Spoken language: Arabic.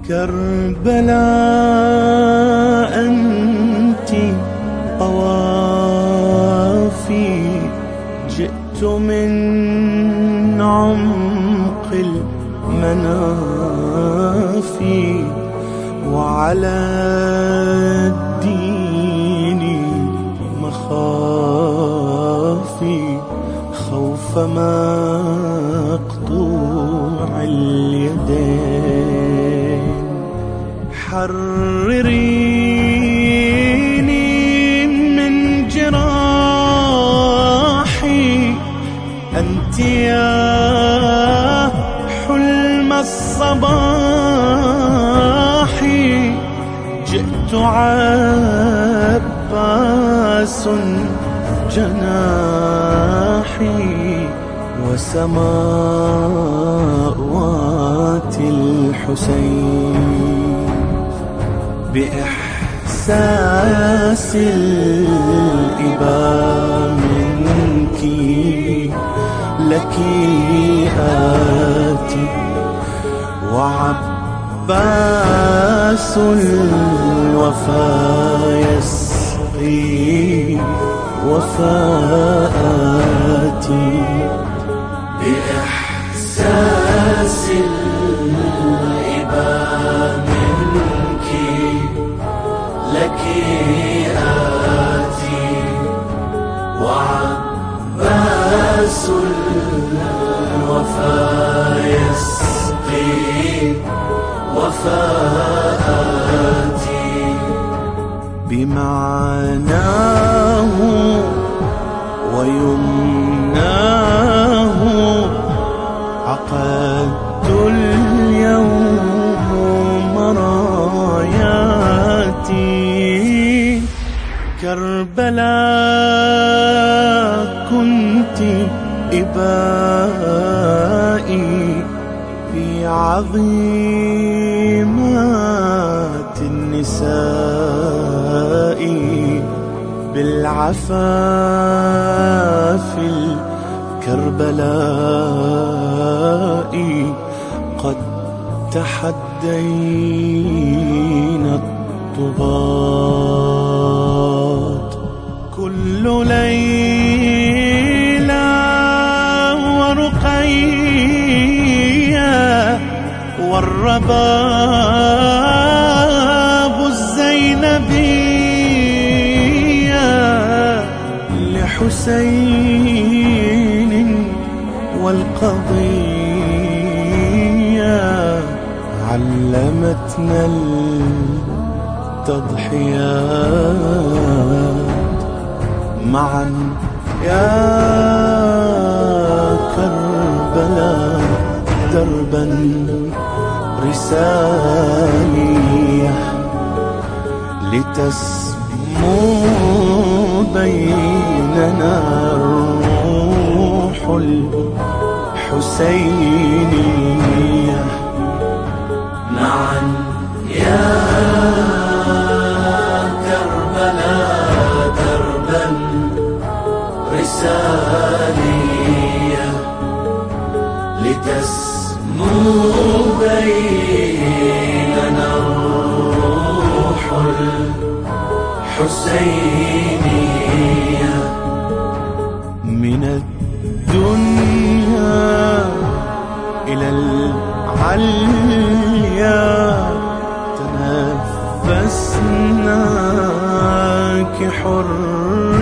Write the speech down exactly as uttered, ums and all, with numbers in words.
كربلاء أنت طوافي، جئت من عمق المنافي، وعلى الدين مخافي، خوف مقطوع اليدين. حرريني من جراحي، أنت يا حلم الصباح، جئت عباس جناحي، وسماوات الحسين. بإحساس الإباء منك لك آتي، وعباس الوفا يسقي وفاءاتي. بإحساس الإباء منك لك آتي، وعباس الوفا يسقي وفاءاتي. بمعناه ويمناه عقدت اليوم مراياتي. كربلاء كنت إبائي في عظيمات النساء، بالعفاف الكربلاء قد تحدينا الطغاة. كل ليلى ورقيا والرباب الزينبية، لحسين والقضية علمتنا التضحيات معا. يا كربلاء دربا رسالية، لتسمو بيننا الروح الحسينية معا. يا كربلاء دربا رسالية، لتسمو بيننا الروح الحسينية. من الدنيا إلى العليا تنفسناك حر